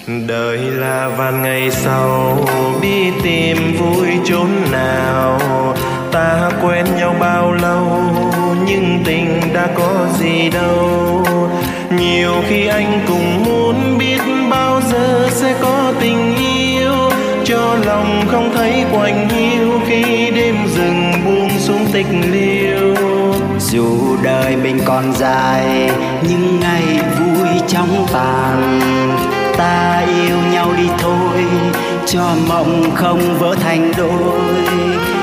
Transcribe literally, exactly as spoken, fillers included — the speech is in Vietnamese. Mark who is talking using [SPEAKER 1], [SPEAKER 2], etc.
[SPEAKER 1] Đời là vạn ngày sau, biết tìm vui chốn nào. Ta quen nhau bao lâu, nhưng tình đã có gì đâu. Nhiều khi anh cũng muốn biết bao giờ sẽ có tình yêu, cho lòng không thấy quạnh hiu khi đêm rừng buông xuống tịch liêu.
[SPEAKER 2] Dù đời mình còn dài, những ngày vui chóng tàn, ta yêu nhau đi thôi, cho mộng không vỡ thành đôi.